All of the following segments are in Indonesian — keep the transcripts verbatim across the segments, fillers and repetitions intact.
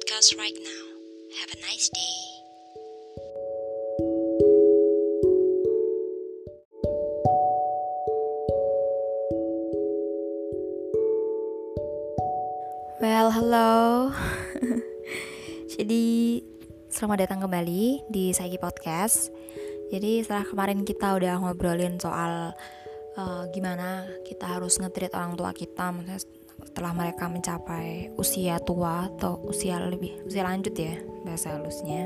podcast right now. Have a nice day. Well, hello. Jadi, selamat datang kembali di Saiki Podcast. Jadi, setelah kemarin kita udah ngobrolin soal uh, gimana kita harus nge-treat orang tua kita, maksudnya setelah mereka mencapai usia tua atau usia lebih usia lanjut ya, bahasa halusnya.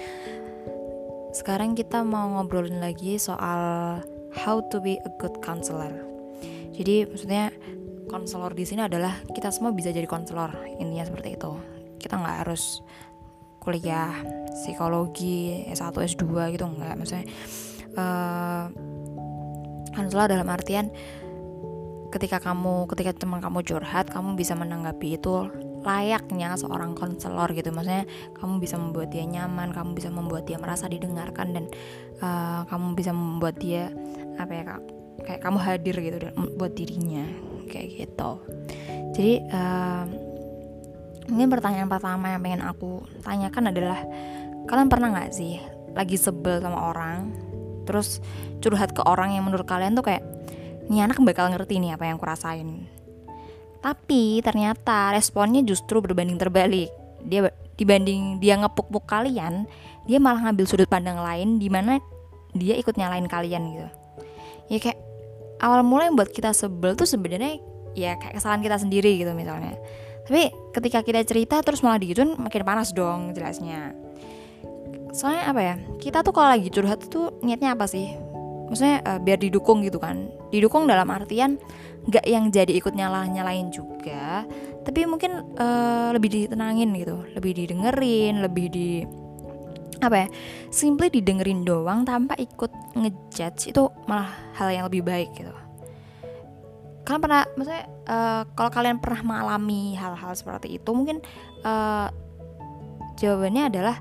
Sekarang kita mau ngobrolin lagi soal how to be a good counselor. Jadi, maksudnya konselor di sini adalah kita semua bisa jadi konselor, intinya seperti itu. Kita nggak harus kuliah psikologi S satu S dua gitu, nggak. Maksudnya uh, konselor dalam artian ketika kamu ketika teman kamu curhat, kamu bisa menanggapi itu layaknya seorang konselor gitu. Maksudnya kamu bisa membuat dia nyaman, kamu bisa membuat dia merasa didengarkan, dan uh, kamu bisa membuat dia apa ya kak kayak kamu hadir gitu buat dirinya, kayak gitu. Jadi uh, mungkin pertanyaan pertama yang pengen aku tanyakan adalah, kalian pernah gak sih lagi sebel sama orang, terus curhat ke orang yang menurut kalian tuh kayak, ini anak bakal ngerti nih apa yang aku rasain, tapi ternyata responnya justru berbanding terbalik. Dia dibanding dia ngepuk-puk kalian, dia malah ngambil sudut pandang lain di mana dia ikut nyalain kalian gitu. Ya kayak awal mulai yang buat kita sebel tuh sebenarnya ya kayak kesalahan kita sendiri gitu misalnya. Tapi ketika kita cerita terus malah digituin, makin panas dong jelasnya. Soalnya apa ya, kita tuh kalau lagi curhat tuh niatnya apa sih? Maksudnya uh, biar didukung gitu kan. Didukung dalam artian gak yang jadi ikut nyalah-nyalain juga, tapi mungkin uh, lebih ditenangin gitu, lebih didengerin, lebih di apa ya, simply didengerin doang tanpa ikut ngejudge, itu malah hal yang lebih baik gitu. Kalian pernah, maksudnya uh, kalau kalian pernah mengalami hal-hal seperti itu, mungkin uh, jawabannya adalah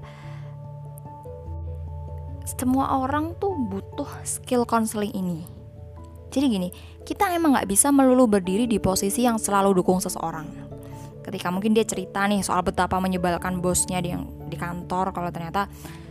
semua orang tuh butuh skill counseling ini. Jadi gini, kita emang gak bisa melulu berdiri di posisi yang selalu dukung seseorang. Ketika mungkin dia cerita nih soal betapa menyebalkan bosnya di, di kantor, kalau ternyata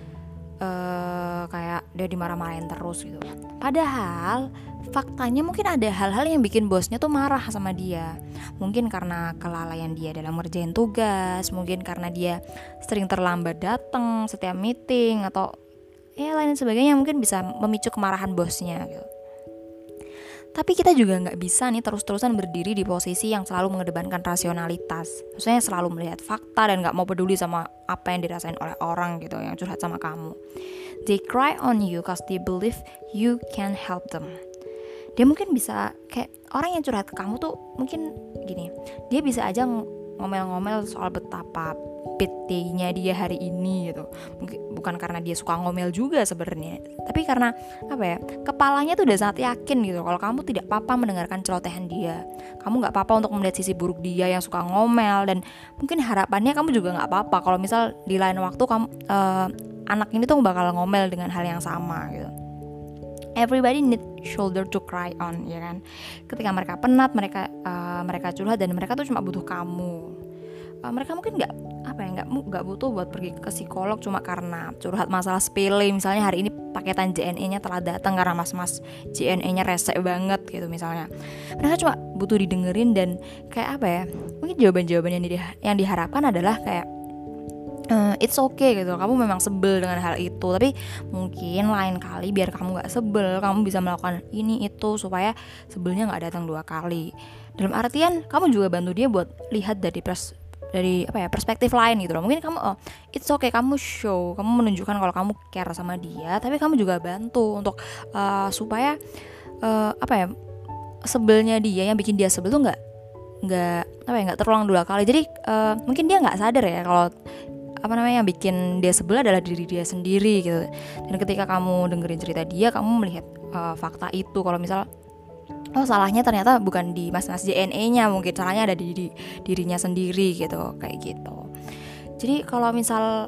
uh, kayak dia dimarah-marahin terus gitu. Padahal faktanya mungkin ada hal-hal yang bikin bosnya tuh marah sama dia. Mungkin karena kelalaian dia dalam ngerjain tugas, mungkin karena dia sering terlambat datang setiap meeting, atau ya lain sebagainya, mungkin bisa memicu kemarahan bosnya gitu. Tapi kita juga gak bisa nih terus-terusan berdiri di posisi yang selalu mengedepankan rasionalitas. Maksudnya selalu melihat fakta dan gak mau peduli sama apa yang dirasain oleh orang gitu yang curhat sama kamu. They cry on you cause they believe you can help them. Dia mungkin bisa, kayak orang yang curhat ke kamu tuh mungkin gini, dia bisa aja ngomel-ngomel soal betapa pity-nya dia hari ini gitu. Mungkin bukan karena dia suka ngomel juga sebenarnya, tapi karena apa ya, kepalanya tuh udah sangat yakin gitu kalau kamu tidak apa-apa mendengarkan celotehan dia. Kamu nggak apa-apa untuk melihat sisi buruk dia yang suka ngomel, dan mungkin harapannya kamu juga nggak apa-apa kalau misal di lain waktu kamu uh, anak ini tuh bakal ngomel dengan hal yang sama gitu. Everybody need shoulder to cry on, ya kan? Ketika mereka penat, mereka uh, mereka curhat, dan mereka tuh cuma butuh kamu. Uh, mereka mungkin nggak apa ya nggak nggak butuh buat pergi ke psikolog cuma karena curhat masalah sepele. Misalnya hari ini paketan J N E-nya telah datang karena mas-mas J N E-nya resek banget gitu misalnya. Mereka cuma butuh didengerin, dan kayak apa ya? Mungkin jawaban-jawaban yang, di, yang diharapkan adalah kayak Uh, it's okay gitu, kamu memang sebel dengan hal itu, tapi mungkin lain kali biar kamu gak sebel, kamu bisa melakukan ini itu supaya sebelnya gak datang dua kali. Dalam artian kamu juga bantu dia buat lihat dari pers dari apa ya perspektif lain gitu loh. Mungkin kamu oh it's okay, kamu show, kamu menunjukkan kalau kamu care sama dia, tapi kamu juga bantu untuk uh, supaya uh, apa ya sebelnya dia, yang bikin dia sebel tuh nggak nggak apa ya nggak terulang dua kali. Jadi uh, mungkin dia nggak sadar ya kalau apa namanya yang bikin dia sebel adalah diri dia sendiri gitu. Dan ketika kamu dengerin cerita dia, kamu melihat uh, fakta itu, kalau misal oh salahnya ternyata bukan di mas-mas J N E-nya, mungkin salahnya ada di, di dirinya sendiri gitu, kayak gitu. Jadi kalau misal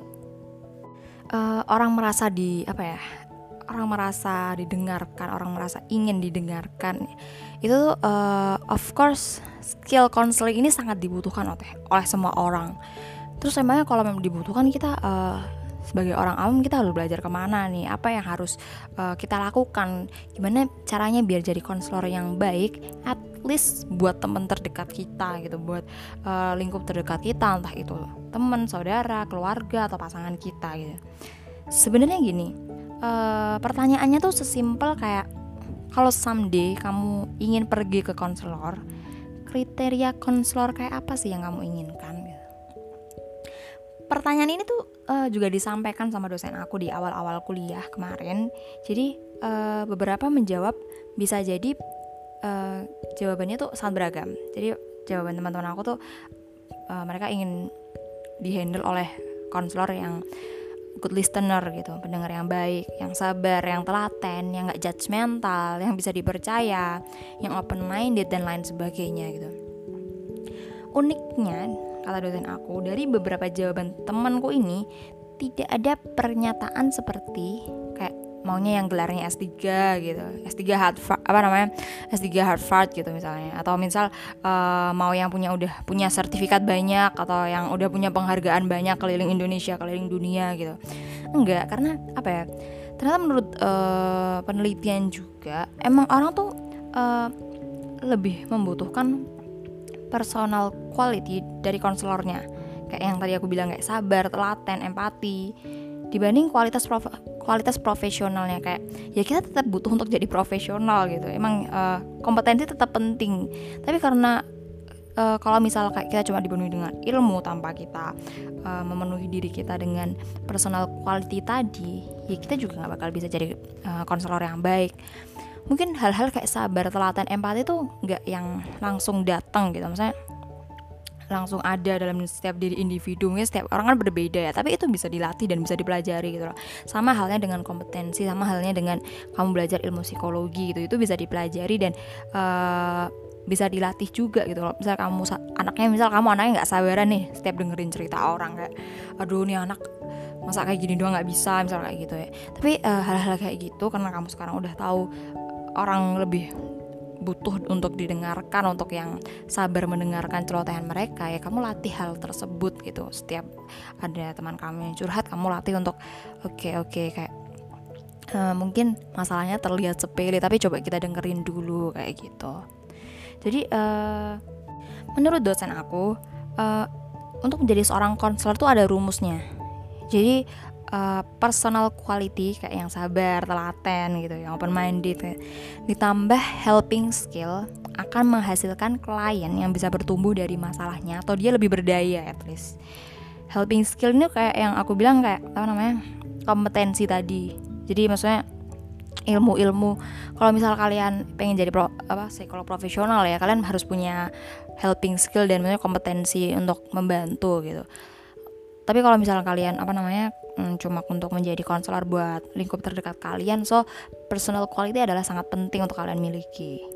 uh, orang merasa di apa ya orang merasa didengarkan, orang merasa ingin didengarkan, itu uh, of course skill counseling ini sangat dibutuhkan oleh oleh semua orang. Terus emangnya kalau memang dibutuhkan kita uh, sebagai orang awam kita harus belajar kemana nih, apa yang harus uh, kita lakukan, gimana caranya biar jadi konselor yang baik, at least buat teman terdekat kita gitu, buat uh, lingkup terdekat kita, entah itu teman, saudara, keluarga atau pasangan kita gitu. Sebenarnya gini, uh, pertanyaannya tuh sesimpel kayak, kalau someday kamu ingin pergi ke konselor, kriteria konselor kayak apa sih yang kamu inginkan? Pertanyaan ini tuh uh, juga disampaikan sama dosen aku di awal-awal kuliah kemarin. Jadi uh, beberapa menjawab bisa jadi uh, jawabannya tuh sangat beragam. Jadi jawaban teman-teman aku tuh uh, mereka ingin dihandle oleh konselor yang good listener gitu, pendengar yang baik, yang sabar, yang telaten, yang gak judgmental, yang bisa dipercaya, yang open minded dan lain sebagainya gitu. Uniknya, kata dosen aku, dari beberapa jawaban temanku ini tidak ada pernyataan seperti kayak maunya yang gelarnya S tiga gitu, S tiga Harvard, apa namanya, S tiga Harvard gitu misalnya, atau misal uh, mau yang punya udah punya sertifikat banyak, atau yang udah punya penghargaan banyak keliling Indonesia, keliling dunia gitu. Enggak, karena apa ya, ternyata menurut uh, penelitian juga emang orang tuh uh, lebih membutuhkan personal quality dari konselornya, kayak yang tadi aku bilang, kayak sabar, telaten, empati, dibanding kualitas prof- kualitas profesionalnya. Kayak ya kita tetap butuh untuk jadi profesional gitu, emang uh, kompetensi tetap penting, tapi karena uh, kalau misal kayak kita cuma dipenuhi dengan ilmu tanpa kita uh, memenuhi diri kita dengan personal quality tadi, ya kita juga nggak bakal bisa jadi uh, konselor yang baik. Mungkin hal-hal kayak sabar, telaten, empati tuh nggak yang langsung datang gitu, maksudnya langsung ada dalam setiap diri individu. Mungkin setiap orang kan berbeda ya, tapi itu bisa dilatih dan bisa dipelajari gitu loh. Sama halnya dengan kompetensi, sama halnya dengan kamu belajar ilmu psikologi gitu, itu bisa dipelajari dan uh, bisa dilatih juga gitu loh. Misal kamu anaknya, misal kamu anaknya nggak sabaran nih, setiap dengerin cerita orang kayak, aduh nih anak masa kayak gini doang nggak bisa, misal kayak gitu ya. Tapi uh, hal-hal kayak gitu karena kamu sekarang udah tahu orang lebih butuh untuk didengarkan, untuk yang sabar mendengarkan celotehan mereka, ya kamu latih hal tersebut gitu. Setiap ada teman kamu yang curhat, kamu latih untuk oke okay, oke okay, kayak uh, mungkin masalahnya terlihat sepele, tapi coba kita dengerin dulu kayak gitu. Jadi uh, menurut dosen aku uh, untuk menjadi seorang konselor tuh ada rumusnya. Jadi Uh, personal quality kayak yang sabar, telaten gitu, yang open minded, ditambah helping skill akan menghasilkan klien yang bisa bertumbuh dari masalahnya, atau dia lebih berdaya at least. Helping skill ini kayak yang aku bilang, kayak apa namanya, kompetensi tadi. Jadi maksudnya ilmu-ilmu, kalau misal kalian pengen jadi pro, apa psikolog profesional ya, kalian harus punya helping skill dan maksudnya kompetensi untuk membantu gitu. Tapi kalau misalnya kalian apa namanya hmm, cuma untuk menjadi konselor buat lingkup terdekat kalian, so personal quality adalah sangat penting untuk kalian miliki.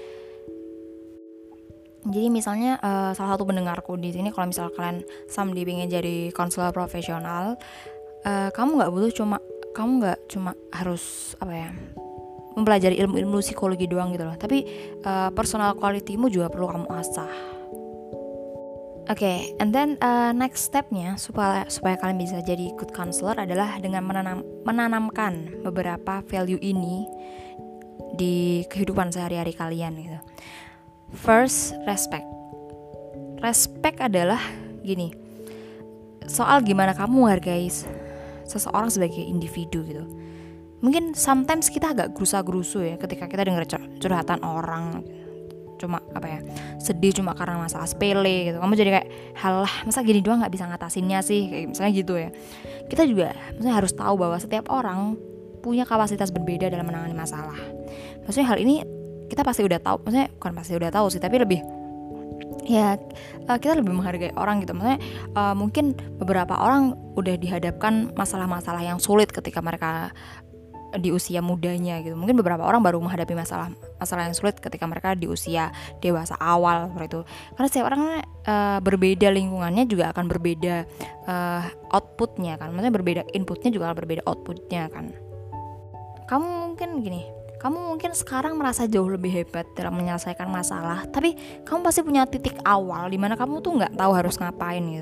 Jadi misalnya uh, salah satu pendengarku di sini, kalau misalnya kalian someday pengen jadi konselor profesional, uh, kamu nggak butuh cuma kamu nggak cuma harus apa ya mempelajari ilmu-ilmu psikologi doang gitu loh, tapi uh, personal quality-mu juga perlu kamu asah. Oke, okay, and then uh, next step-nya supaya supaya kalian bisa jadi good counselor adalah dengan menanam, menanamkan beberapa value ini di kehidupan sehari-hari kalian gitu. First, respect. Respect adalah gini, soal gimana kamu menghargai seseorang sebagai individu gitu. Mungkin sometimes kita agak gerusa-gerusu ya ketika kita dengar curhatan orang, cuma apa ya sedih cuma karena masalah sepele gitu. Kamu jadi kayak, halah masa gini doang nggak bisa ngatasinnya sih, kayak misalnya gitu ya. Kita juga maksudnya harus tahu bahwa setiap orang punya kapasitas berbeda dalam menangani masalah. Maksudnya hal ini kita pasti udah tahu, maksudnya bukan pasti udah tahu sih, tapi lebih ya kita lebih menghargai orang gitu. Maksudnya uh, mungkin beberapa orang udah dihadapkan masalah-masalah yang sulit ketika mereka di usia mudanya gitu. Mungkin beberapa orang baru menghadapi masalah masalah yang sulit ketika mereka di usia dewasa awal seperti itu. Karena setiap orang uh, berbeda, lingkungannya juga akan berbeda uh, outputnya kan. Maksudnya berbeda inputnya juga akan berbeda outputnya kan. Kamu mungkin gini, kamu mungkin sekarang merasa jauh lebih hebat dalam menyelesaikan masalah, tapi kamu pasti punya titik awal di mana kamu tuh nggak tahu harus ngapain gitu.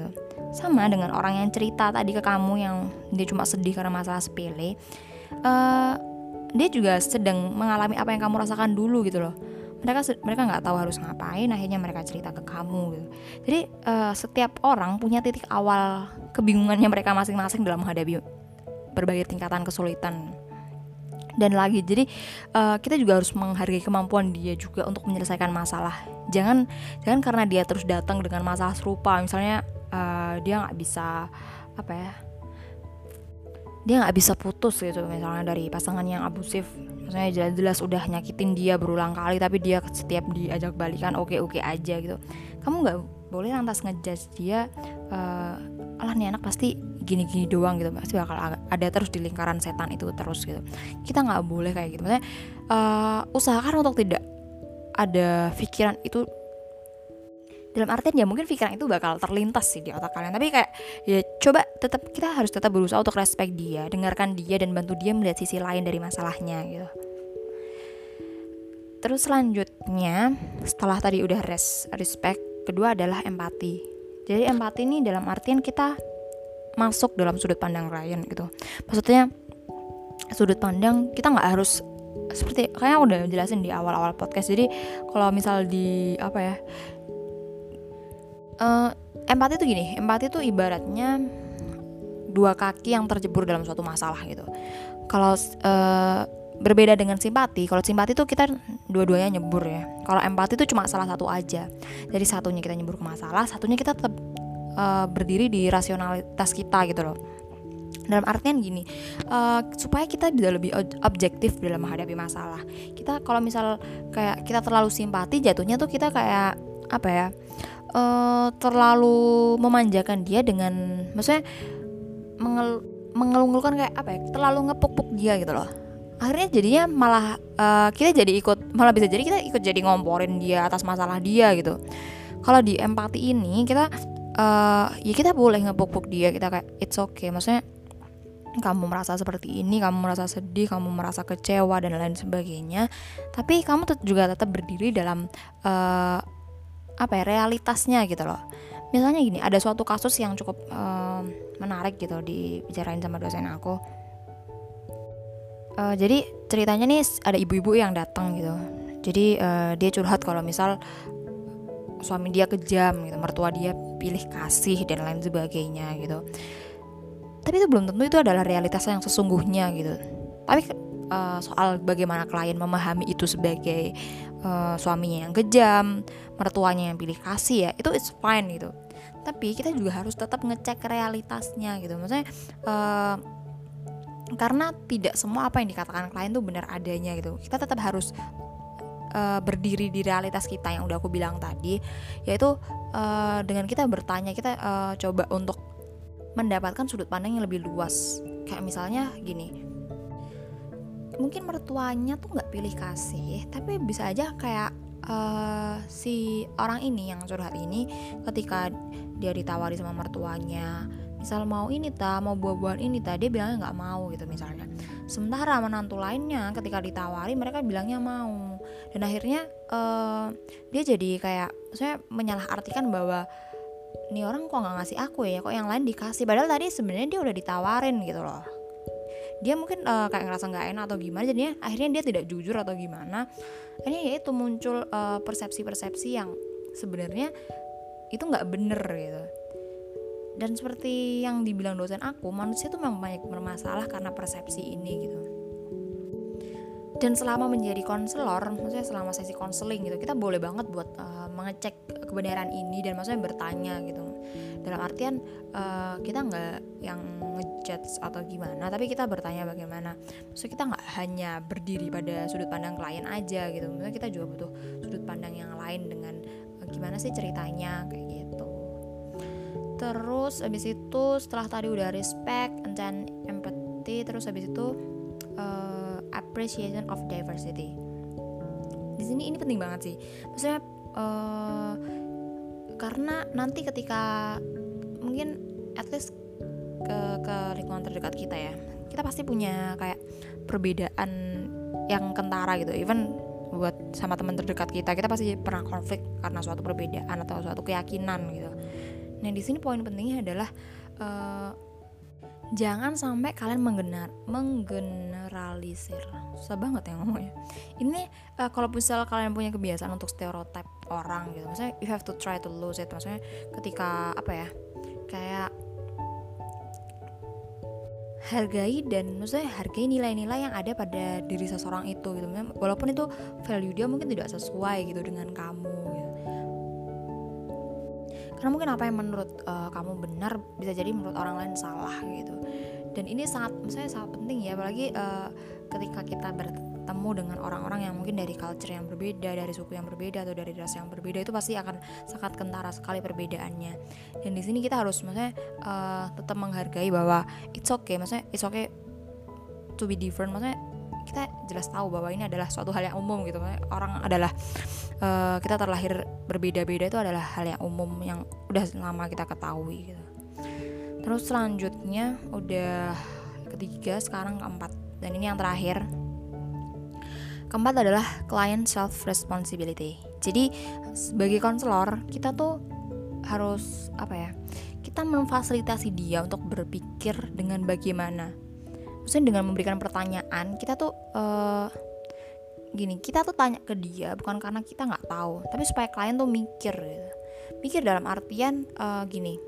Sama dengan orang yang cerita tadi ke kamu yang dia cuma sedih karena masalah sepele, uh, dia juga sedang mengalami apa yang kamu rasakan dulu gitu loh. Mereka mereka nggak tahu harus ngapain, akhirnya mereka cerita ke kamu gitu. Jadi uh, setiap orang punya titik awal kebingungannya mereka masing-masing dalam menghadapi berbagai tingkatan kesulitan. Dan lagi, jadi uh, kita juga harus menghargai kemampuan dia juga untuk menyelesaikan masalah. Jangan jangan karena dia terus datang dengan masalah serupa, misalnya uh, dia nggak bisa apa ya, dia nggak bisa putus gitu, misalnya dari pasangan yang abusif, misalnya jelas-jelas udah nyakitin dia berulang kali, tapi dia setiap diajak balikan oke-oke aja gitu. Kamu nggak boleh lantas ngejudge dia, uh, alah nih anak pasti gini-gini doang gitu, pasti bakal ada terus di lingkaran setan itu terus gitu. Kita nggak boleh kayak gitu. Maksudnya uh, usahakan untuk tidak ada pikiran itu, dalam artian ya mungkin pikiran itu bakal terlintas sih di otak kalian, tapi kayak ya coba tetap, kita harus tetap berusaha untuk respect dia, dengarkan dia dan bantu dia melihat sisi lain dari masalahnya gitu. Terus selanjutnya setelah tadi udah res, respect, kedua adalah empati. Jadi empati ini dalam artian kita masuk dalam sudut pandang klien gitu. Maksudnya sudut pandang kita nggak harus seperti kayaknya udah jelasin di awal-awal podcast. Jadi kalau misal di apa ya, uh, empati itu gini, empati itu ibaratnya dua kaki yang terjebur dalam suatu masalah gitu. Kalau uh, berbeda dengan simpati, kalau simpati itu kita dua-duanya nyebur ya. Kalau empati itu cuma salah satu aja. Jadi satunya kita nyebur ke masalah, satunya kita tetap Uh, berdiri di rasionalitas kita gitu loh. Dalam artian gini, uh, supaya kita bisa lebih objektif dalam menghadapi masalah. Kita kalau misal kayak kita terlalu simpati, jatuhnya tuh kita kayak apa ya, uh, terlalu memanjakan dia dengan, maksudnya mengel, mengelung-elungkan kayak apa ya, terlalu ngepuk-puk dia gitu loh. Akhirnya jadinya malah uh, kita jadi ikut, malah bisa jadi kita ikut jadi ngomporin dia atas masalah dia gitu. Kalau di empati ini kita Uh, ya kita boleh ngepuk-puk dia, kita kayak it's okay, maksudnya kamu merasa seperti ini, kamu merasa sedih, kamu merasa kecewa dan lain sebagainya, tapi kamu tet- juga tetap berdiri dalam uh, apa ya, realitasnya gitu loh. Misalnya gini, ada suatu kasus yang cukup uh, menarik gitu dibicarain sama dosen aku. Uh, jadi ceritanya nih ada ibu-ibu yang datang gitu. Jadi uh, dia curhat kalau misal suami dia kejam gitu, mertua dia pilih kasih dan lain sebagainya gitu. Tapi itu belum tentu itu adalah realitas yang sesungguhnya gitu. Tapi uh, soal bagaimana klien memahami itu sebagai uh, suaminya yang kejam, mertuanya yang pilih kasih, ya itu it's fine gitu. Tapi kita juga harus tetap ngecek realitasnya gitu. Maksudnya uh, karena tidak semua apa yang dikatakan klien tuh benar adanya gitu. Kita tetap harus Uh, berdiri di realitas kita yang udah aku bilang tadi, yaitu uh, dengan kita bertanya, kita uh, coba untuk mendapatkan sudut pandang yang lebih luas. Kayak misalnya gini, mungkin mertuanya tuh nggak pilih kasih, tapi bisa aja kayak uh, si orang ini yang curhat ini, ketika dia ditawari sama mertuanya, misal mau ini ta, mau buah-buahan ini ta, dia bilangnya nggak mau gitu misalnya. Sementara menantu lainnya ketika ditawari mereka bilangnya mau. Dan akhirnya uh, dia jadi kayak, saya menyalahartikan bahwa nih orang kok nggak ngasih aku ya, kok yang lain dikasih, padahal tadi sebenarnya dia udah ditawarin gitu loh. Dia mungkin uh, kayak ngerasa nggak enak atau gimana, jadinya akhirnya dia tidak jujur atau gimana. Akhirnya ya itu muncul uh, persepsi-persepsi yang sebenarnya itu nggak bener gitu. Dan seperti yang dibilang dosen aku, manusia tuh memang banyak bermasalah karena persepsi ini gitu. Dan selama menjadi konselor, maksudnya selama sesi konseling gitu, kita boleh banget buat uh, mengecek kebenaran ini dan maksudnya bertanya gitu. Dalam artian uh, kita nggak yang ngejudge atau gimana, tapi kita bertanya bagaimana. Maksudnya kita nggak hanya berdiri pada sudut pandang klien aja gitu. Maksudnya kita juga butuh sudut pandang yang lain dengan uh, gimana sih ceritanya kayak gitu. Terus abis itu setelah tadi udah respect and then empathy, terus abis itu uh, appreciation of diversity. Di sini ini penting banget sih. Maksudnya uh, karena nanti ketika mungkin at least ke ke lingkungan terdekat kita ya, kita pasti punya kayak perbedaan yang kentara gitu. Even buat sama teman terdekat kita, kita pasti pernah konflik karena suatu perbedaan atau suatu keyakinan gitu. Nah di sini poin pentingnya adalah uh, jangan sampai kalian menggenar menggeneralisir. Susah banget ya ngomongnya. Ini uh, kalau misal kalian punya kebiasaan untuk stereotip orang gitu, maksudnya you have to try to lose it. Maksudnya ketika apa ya, kayak hargai dan maksudnya hargai nilai-nilai yang ada pada diri seseorang itu gitu. Walaupun itu value dia mungkin tidak sesuai gitu dengan kamu gitu. Karena mungkin apa yang menurut uh, kamu benar bisa jadi menurut orang lain salah gitu. Dan ini sangat, misalnya sangat penting ya, apalagi uh, ketika kita bertemu dengan orang-orang yang mungkin dari culture yang berbeda, dari suku yang berbeda atau dari ras yang berbeda, itu pasti akan sangat kentara sekali perbedaannya. Dan di sini kita harus maksudnya uh, tetap menghargai bahwa it's okay, maksudnya it's okay to be different. Maksudnya kita jelas tahu bahwa ini adalah suatu hal yang umum gitu. Maksudnya orang adalah uh, kita terlahir berbeda-beda, itu adalah hal yang umum yang udah lama kita ketahui gitu. Terus selanjutnya udah ketiga, sekarang keempat, dan ini yang terakhir. Keempat adalah client self responsibility. Jadi sebagai konselor kita tuh harus apa ya, kita memfasilitasi dia untuk berpikir dengan bagaimana. Maksudnya dengan memberikan pertanyaan, kita tuh uh, gini, kita tuh tanya ke dia bukan karena kita nggak tahu, tapi supaya klien tuh mikir gitu. Mikir dalam artian uh, gini.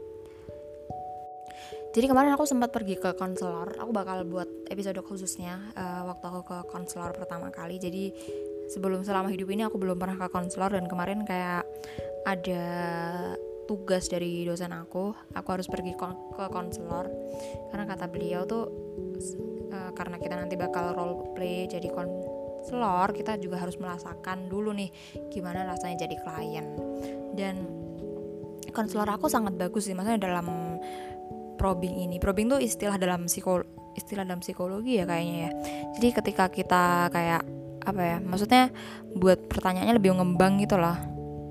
Jadi kemarin aku sempat pergi ke konselor. Aku bakal buat episode khususnya uh, waktu aku ke konselor pertama kali. Jadi sebelum selama hidup ini aku belum pernah ke konselor, dan kemarin kayak ada tugas dari dosen aku, aku harus pergi kon- ke konselor karena kata beliau tuh uh, karena kita nanti bakal role play jadi konselor, kita juga harus merasakan dulu nih gimana rasanya jadi klien. Dan konselor aku sangat bagus sih, maksudnya dalam probing ini. Probing tuh istilah dalam psikolo- istilah dalam psikologi ya kayaknya ya. Jadi ketika kita kayak apa ya, maksudnya buat pertanyaannya lebih ngembang gitu loh.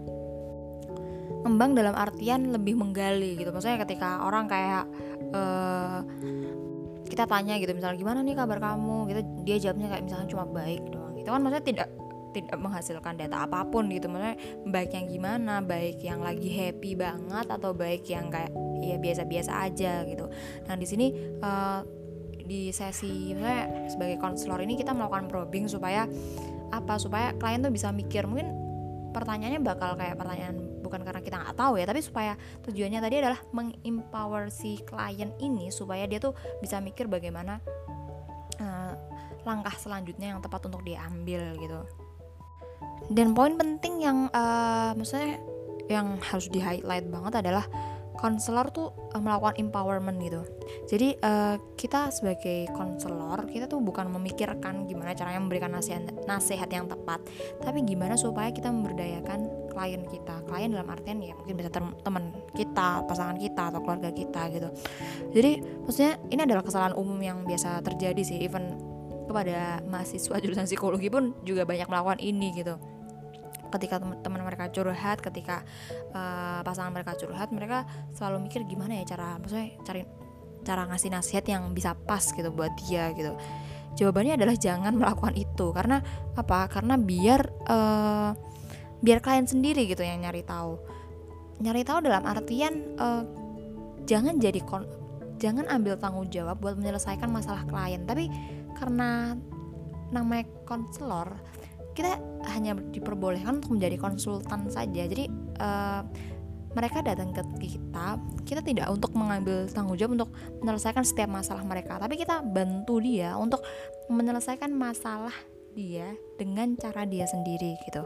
Ngembang dalam artian lebih menggali gitu. Maksudnya ketika orang kayak uh, kita tanya gitu, misalnya gimana nih kabar kamu gitu, dia jawabnya kayak misalnya cuma baik doang. Itu kan maksudnya tidak tidak menghasilkan data apapun gitu. Maksudnya baik yang gimana, baik yang lagi happy banget atau baik yang kayak ya biasa-biasa aja gitu. Nah di sini uh, di sesi misalnya sebagai konselor ini kita melakukan probing supaya apa, supaya klien tuh bisa mikir. Mungkin pertanyaannya bakal kayak pertanyaan bukan karena kita nggak tahu ya, tapi supaya tujuannya tadi adalah mengempower si klien ini supaya dia tuh bisa mikir bagaimana uh, langkah selanjutnya yang tepat untuk diambil gitu. Dan poin penting yang uh, maksudnya yang harus di highlight banget adalah konselor tuh uh, melakukan empowerment gitu. Jadi uh, kita sebagai konselor, kita tuh bukan memikirkan gimana caranya memberikan nasihat, nasihat yang tepat, tapi gimana supaya kita memberdayakan klien kita. Klien dalam artian ya mungkin bisa teman kita, pasangan kita, atau keluarga kita gitu. Jadi maksudnya ini adalah kesalahan umum yang biasa terjadi sih, even kepada mahasiswa jurusan psikologi pun juga banyak melakukan ini gitu. Ketika teman mereka curhat, ketika uh, pasangan mereka curhat, mereka selalu mikir gimana ya cara, maksudnya cari cara ngasih nasihat yang bisa pas gitu buat dia gitu. Jawabannya adalah jangan melakukan itu. Karena apa? Karena biar uh, biar klien sendiri gitu yang nyari tahu. Nyari tahu dalam artian uh, jangan jadi kon- jangan ambil tanggung jawab buat menyelesaikan masalah klien. Tapi karena namanya konselor, kita hanya diperbolehkan untuk menjadi konsultan saja. Jadi uh, mereka datang ke kita, kita tidak untuk mengambil tanggung jawab untuk menyelesaikan setiap masalah mereka, tapi kita bantu dia untuk menyelesaikan masalah dia dengan cara dia sendiri gitu.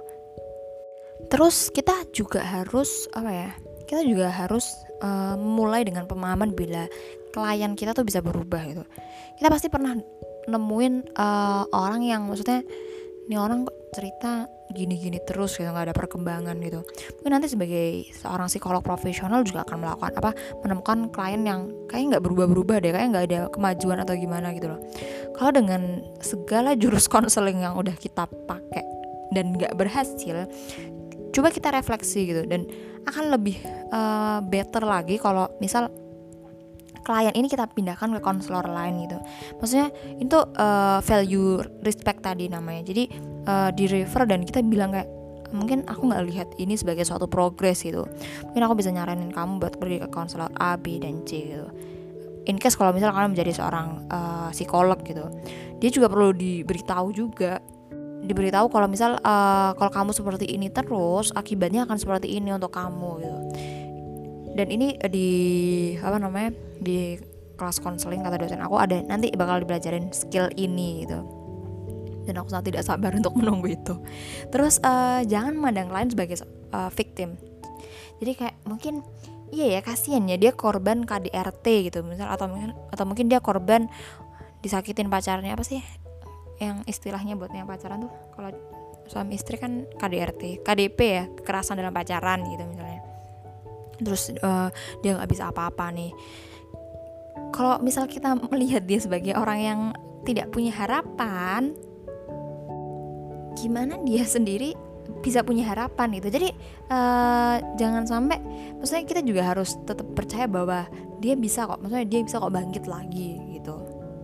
Terus kita juga harus apa ya? Kita juga harus uh, mulai dengan pemahaman bila klien kita tuh bisa berubah gitu. Kita pasti pernah nemuin uh, orang yang maksudnya ini orang kok cerita gini-gini terus gitu, nggak ada perkembangan gitu. Mungkin nanti sebagai seorang psikolog profesional juga akan melakukan apa, menemukan klien yang kayak nggak berubah-berubah deh, kayak nggak ada kemajuan atau gimana gitu loh. Kalau dengan segala jurus konseling yang udah kita pakai dan nggak berhasil, coba kita refleksi gitu, dan akan lebih uh, better lagi kalau misal klien ini kita pindahkan ke konselor lain gitu. Maksudnya itu uh, value respect tadi namanya. Jadi uh, di refer dan kita bilang kayak mungkin aku nggak lihat ini sebagai suatu progres gitu. Mungkin aku bisa nyaranin kamu buat pergi ke konselor A, B, dan C gitu. In case kalau misalnya kalian menjadi seorang uh, psikolog gitu, dia juga perlu diberitahu juga, diberitahu kalau misal uh, kalau kamu seperti ini terus, akibatnya akan seperti ini untuk kamu gitu. Dan ini di apa namanya di kelas konseling, kata dosen aku, ada nanti bakal dipelajarin skill ini gitu. Dan aku sangat tidak sabar untuk menunggu itu. Terus uh, jangan memandang klien sebagai uh, victim. Jadi kayak mungkin iya ya, kasihan ya dia korban K D R T gitu misal, atau mungkin atau mungkin dia korban disakitin pacarnya, apa sih yang istilahnya buat yang pacaran tuh kalau suami istri kan K D R T, K D P ya, kekerasan dalam pacaran gitu misalnya. Terus uh, dia nggak bisa apa-apa nih. Kalau misal kita melihat dia sebagai orang yang tidak punya harapan, gimana dia sendiri bisa punya harapan gitu. Jadi uh, jangan sampai, maksudnya kita juga harus tetap percaya bahwa dia bisa kok, maksudnya dia bisa kok bangkit lagi gitu.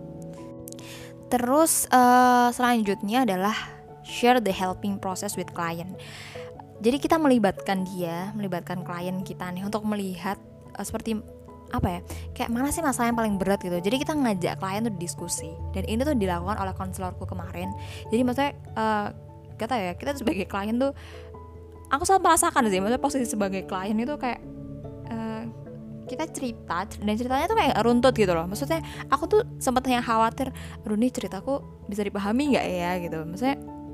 Terus uh, selanjutnya adalah share the helping process with client. Jadi kita melibatkan dia, melibatkan klien kita nih untuk melihat uh, seperti apa ya, kayak mana sih masalah yang paling berat gitu. Jadi kita ngajak klien tuh diskusi, dan ini tuh dilakukan oleh konselorku kemarin. Jadi maksudnya uh, kata ya, kita sebagai klien tuh, aku selalu merasakan sih, maksudnya posisi sebagai klien itu kayak uh, kita cerita, dan ceritanya tuh kayak runtut gitu loh. Maksudnya aku tuh sempat yang khawatir, aduh nih ceritaku bisa dipahami nggak ya gitu. Maksudnya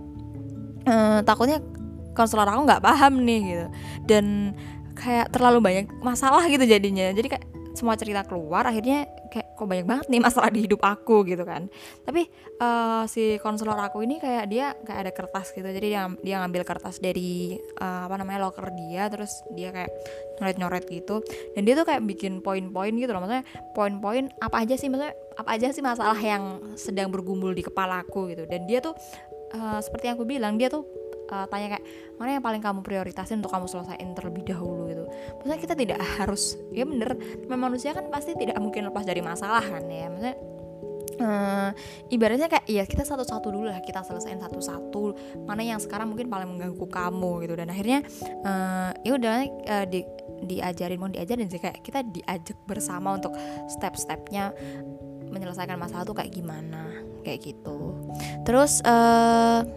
uh, takutnya konselor aku nggak paham nih gitu, dan kayak terlalu banyak masalah gitu jadinya. Jadi kayak semua cerita keluar, akhirnya kayak kok banyak banget nih masalah di hidup aku gitu kan. Tapi uh, si konselor aku ini kayak dia kayak ada kertas gitu, jadi dia dia ngambil kertas dari uh, apa namanya loker dia, terus dia kayak nyoret-nyoret gitu, dan dia tuh kayak bikin poin-poin gitu loh. Maksudnya poin-poin apa aja sih, maksudnya apa aja sih masalah yang sedang bergumul di kepalaku gitu. Dan dia tuh uh, seperti yang aku bilang, dia tuh Uh, tanya kayak mana yang paling kamu prioritasin untuk kamu selesaiin terlebih dahulu gitu. Maksudnya kita tidak harus, ya bener, manusia kan pasti tidak mungkin lepas dari masalah kan ya. Maksudnya uh, ibaratnya kayak ya kita satu-satu dulu lah, kita selesaiin satu-satu mana yang sekarang mungkin paling mengganggu kamu gitu. Dan akhirnya uh, ya udah uh, di, diajarin mau diajarin sih, kayak kita diajak bersama untuk step-stepnya menyelesaikan masalah tuh kayak gimana, kayak gitu. Terus uh,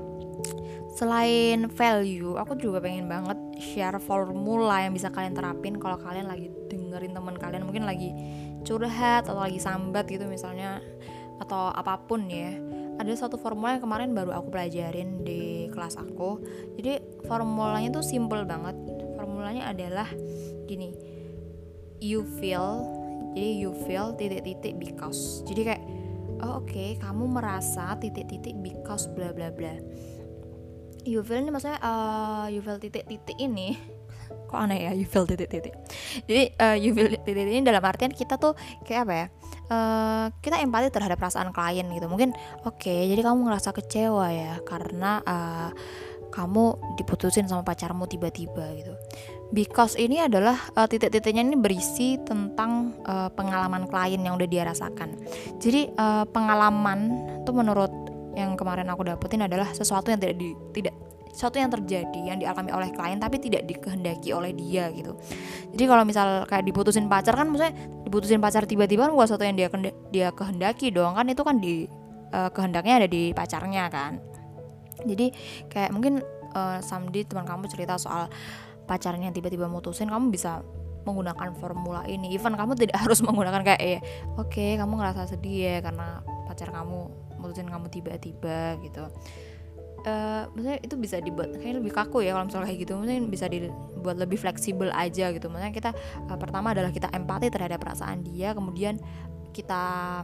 selain value, aku juga pengen banget share formula yang bisa kalian terapin kalau kalian lagi dengerin teman kalian mungkin lagi curhat atau lagi sambat gitu misalnya, atau apapun ya. Ada satu formula yang kemarin baru aku pelajarin di kelas aku. Jadi formulanya tuh simple banget. Formulanya adalah gini, you feel, jadi you feel titik-titik because. Jadi kayak oh oke, okay, kamu merasa titik-titik because bla bla bla. You feel ini maksudnya uh, you feel titik-titik ini kok aneh ya, you feel titik-titik. Jadi uh, you feel titik-titik ini dalam artian kita tuh kayak apa ya, uh, kita empati terhadap perasaan klien gitu. Mungkin oke, okay, jadi kamu ngerasa kecewa ya karena uh, kamu diputusin sama pacarmu tiba-tiba gitu. Because ini adalah uh, titik-titiknya ini berisi tentang uh, pengalaman klien yang udah dia rasakan. Jadi uh, pengalaman tuh menurut yang kemarin aku dapetin adalah sesuatu yang tidak di, tidak sesuatu yang terjadi yang dialami oleh klien tapi tidak dikehendaki oleh dia gitu. Jadi kalau misal kayak diputusin pacar kan, maksudnya diputusin pacar tiba-tiba kan bukan sesuatu yang dia dia kehendaki dong kan, itu kan di uh, kehendaknya ada di pacarnya kan. Jadi kayak mungkin uh, someday teman kamu cerita soal pacarnya tiba-tiba mutusin, kamu bisa menggunakan formula ini. Even kamu tidak harus menggunakan kayak eh, oke okay, kamu ngerasa sedih ya karena pacar kamu mutusin kamu tiba-tiba gitu. Uh, maksudnya itu bisa dibuat kayak lebih kaku ya kalau misalnya kayak gitu. Maksudnya bisa dibuat lebih fleksibel aja gitu. Maksudnya kita uh, pertama adalah kita empati terhadap perasaan dia, kemudian kita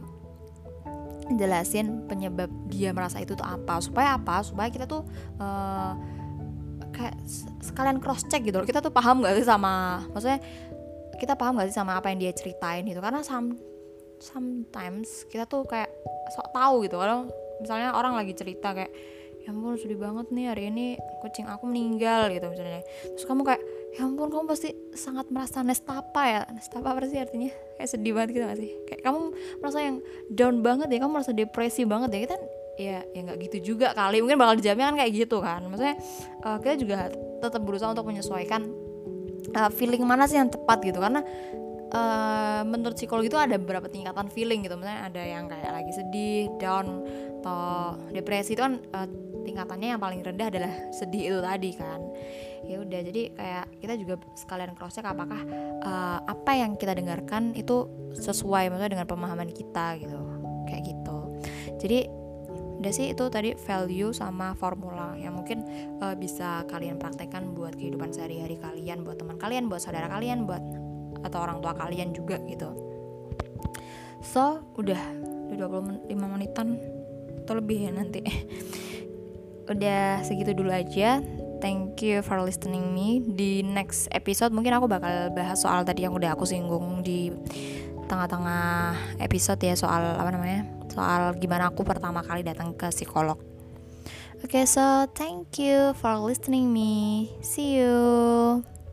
jelasin penyebab dia merasa itu tuh apa, supaya apa? Supaya kita tuh uh, kayak sekalian cross check gitu loh. Kita tuh paham gak sih sama, maksudnya kita paham gak sih sama apa yang dia ceritain gitu. Karena some, sometimes kita tuh kayak sok tahu gitu. Kalau misalnya orang lagi cerita kayak ya ampun sedih banget nih hari ini kucing aku meninggal gitu misalnya, terus kamu kayak ya ampun kamu pasti sangat merasa nestapa ya. Nestapa apa sih artinya? Kayak sedih banget gitu gak sih? Kayak kamu merasa yang down banget ya, kamu merasa depresi banget ya. Kita ya ya nggak gitu juga kali, mungkin bakal dijamin kan kayak gitu kan. Maksudnya uh, kita juga tetap berusaha untuk menyesuaikan uh, feeling mana sih yang tepat gitu, karena uh, menurut psikologi itu ada beberapa tingkatan feeling gitu. Misalnya ada yang kayak lagi sedih, down, atau depresi, itu kan uh, tingkatannya yang paling rendah adalah sedih itu tadi kan. Ya udah, jadi kayak kita juga sekalian cross check apakah uh, apa yang kita dengarkan itu sesuai maksudnya dengan pemahaman kita gitu, kayak gitu. Jadi udah sih, itu tadi value sama formula yang mungkin uh, bisa kalian praktekkan buat kehidupan sehari-hari kalian, buat teman kalian, buat saudara kalian, buat atau orang tua kalian juga gitu. So udah udah dua puluh lima menitan atau lebih ya nanti. Udah segitu dulu aja. Thank you for listening me. Di next episode mungkin aku bakal bahas soal tadi yang udah aku singgung di tengah-tengah episode ya, soal apa namanya, soal gimana aku pertama kali datang ke psikolog. Oke, okay, so thank you for listening me. See you.